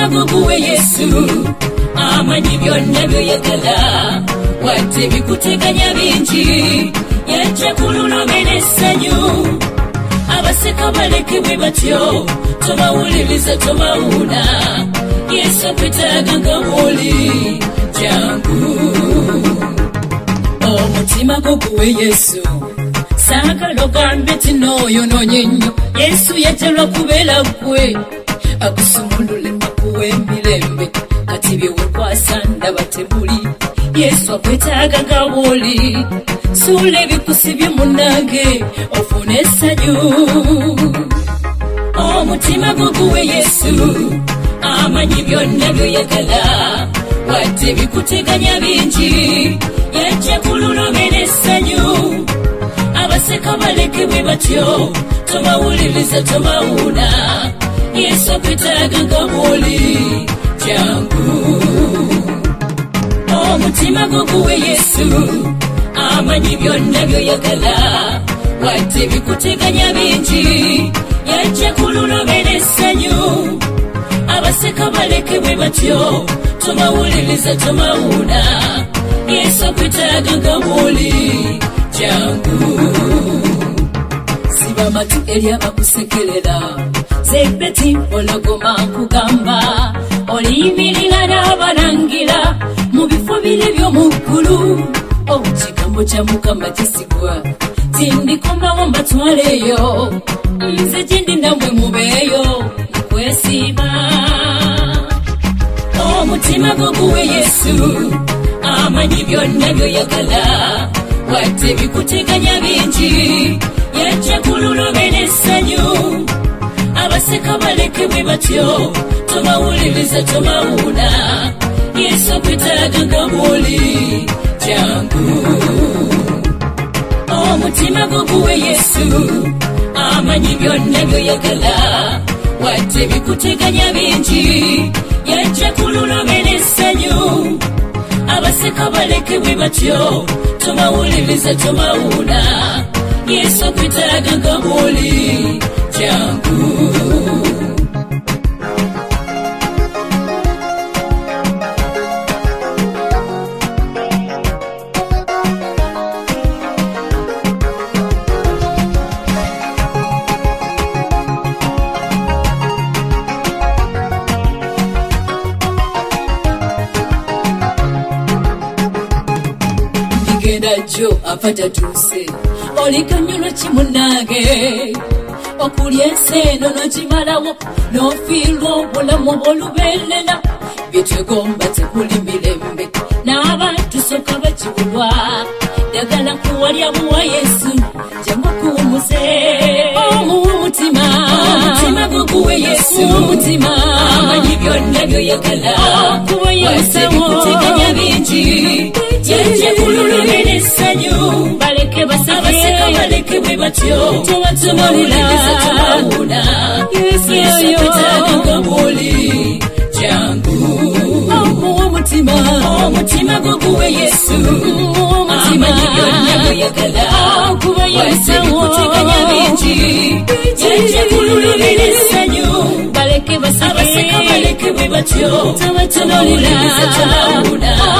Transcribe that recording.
Omutima guguwe Yesu amanyi byonna byoyagala wadde bikuteganya bingi yajja kululomera essanyu abaseka balekebwe batyo tobawuliriza tobawuuna Yesu akwetaaga nga woli jangu omutima guguwe Yesu saagala ogambe ti n'oyonoonye nnyo Yesu yajjalwa kubeera gwe akusumulule akuwa emirembe kati byewekwasa ndaba tebuli Yesu akwetaaga nga woli suula ebikusibye munnange ofune essanyu omutima guguwe Yesu amanyi byonna byoyagala wadde bikuteganya bingi yajja kululomera essanyu abaseka balekebwe batyo tobawuliriza tobawuuna Yesu akwetaaga nga woli jangu omutima guguwe Yesu amanyi byonna byoyagala wadde bikuteganya bingi yajja kululomera essanyu abaseka balekebwe batyo tobawuliriza tobawuuna Yesu akwetaaga nga woli jangu siba matu eri abakusekerera zebbeti ologoma nkugamba oliyimirira n'abalangira mu bifo biri by'omu ggulu ekigambo kya Mukama kisigwa tindikombawo mbatwaleeyo nze gindi namwe mubeeyo nakwesiima omutima guguwe Yesu amanyi byonna byoyagala wadde bikuteganya bingi yajja kululomera essanyu abaseka balekebwe batyo tobawuliriza tobawuuna Yesu akwetaaga nga woli jangu omutima guguwe Yesu amanyi byonna byoyagala wadde bikuteganya bingi yajja kululomera essanyu abaseka balekebwe batyo tobawuliriza tobawuuna Yesu akwetaaga nga woli jangu jo afata tuse olikanyulo kimunage okulya enseno nokimalawo nofiirwa obulamu bw'olubeerera byetwegomba tekuli mirembe n'abantu soka bakibulwa ddagala kuwalya buwa Yesu jangu kuwumuze omutima guguwe Yesu omutima amanyi byonna byoyagala wadde bikuteganya bingi yajja kululomera essanyu abaseka balekebwe batyo tobawuliriza tobawuuna Yesu akwetaaga nga woli jangu omutima guguwe Yesu amanyi byonna byoyagala wadde bikuteganya bingi yajja kululomera essanyu abaseka balekebwe batyo tobawuliriza tobawuuna